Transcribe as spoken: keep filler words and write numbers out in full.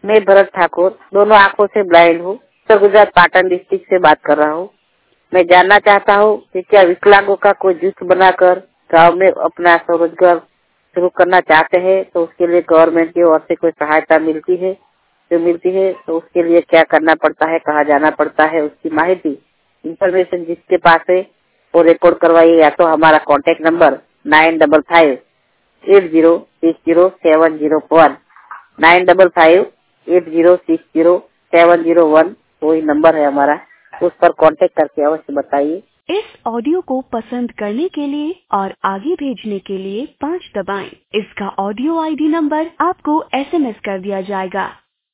मैं भरत ठाकुर, दोनों आंखों से ब्लाइंड हूँ। उत्तर गुजरात पाटन डिस्ट्रिक्ट से बात कर रहा हूँ। मैं जानना चाहता हूँ कि क्या विकलांगों का कोई जुट बनाकर गांव में अपना स्वरोजगार शुरू करना चाहते हैं तो उसके लिए गवर्नमेंट की ओर से कोई सहायता मिलती है? जो मिलती है तो उसके लिए क्या करना पड़ता है, कहाँ जाना पड़ता है, उसकी माहिती इंफॉर्मेशन जिसके पास है वो रिकॉर्ड करवाइए, या तो हमारा contact number nine double five eight zero six zero seven zero one nine double five eight zero six zero seven zero one वही नंबर है हमारा, उस पर कांटेक्ट करके अवश्य बताइए। इस ऑडियो को पसंद करने के लिए और आगे भेजने के लिए पाँच दबाएं। इसका ऑडियो आईडी नंबर आपको एसएमएस कर दिया जाएगा।